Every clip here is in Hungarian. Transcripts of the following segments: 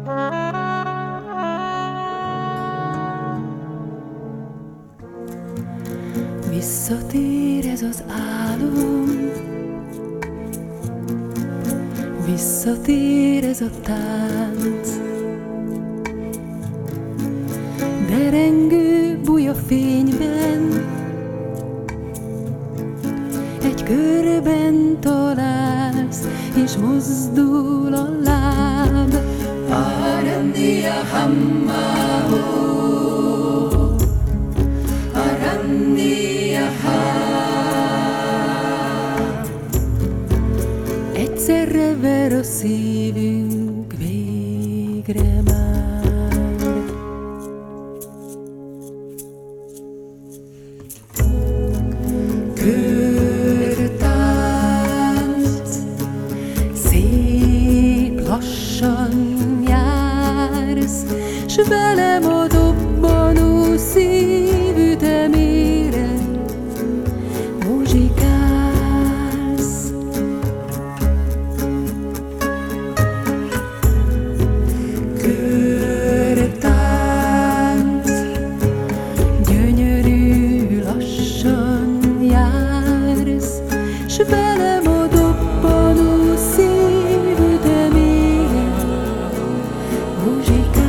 Visszatér ez az álom, visszatér ez a tánc, derengő buja fényben, egy körben találsz, és mozdul a láb. Arandia hammaho, arandia ha. Egyszerre ver a szívünk végre már. Körtánc, szép lassan jársz, s velem a dobbanó szív ütemére muzsikálsz. Körtánc, gyönyörű lassan jársz, s velem a dobbanó szív ütemére muzsikálsz.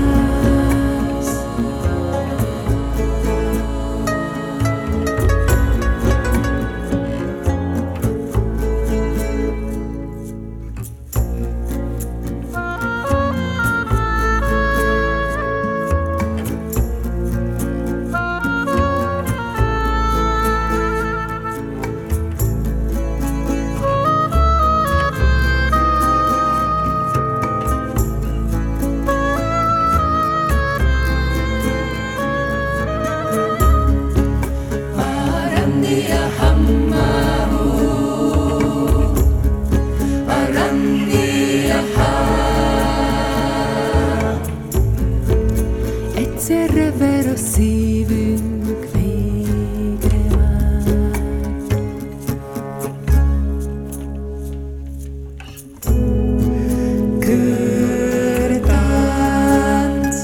Arandia hammaho, arandia ha. Egyszerre ver a szívünk végre már. Körtánc,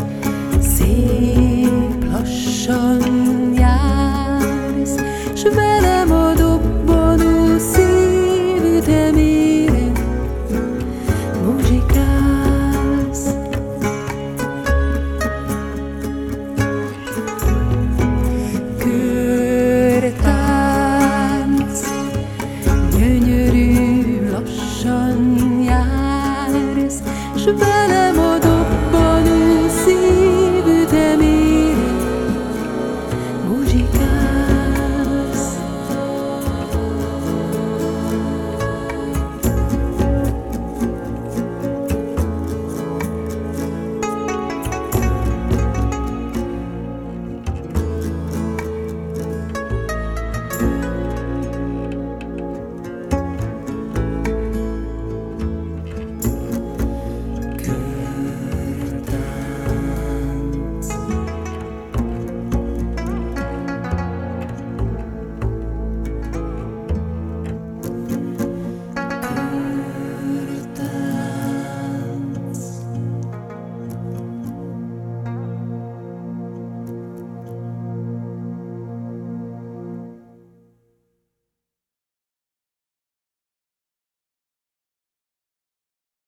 szép lassan jársz, s velem a dobbanó szív ütemére muzsikálsz. Körtánc, gyönyörű lassan jársz, s velem a dobbanó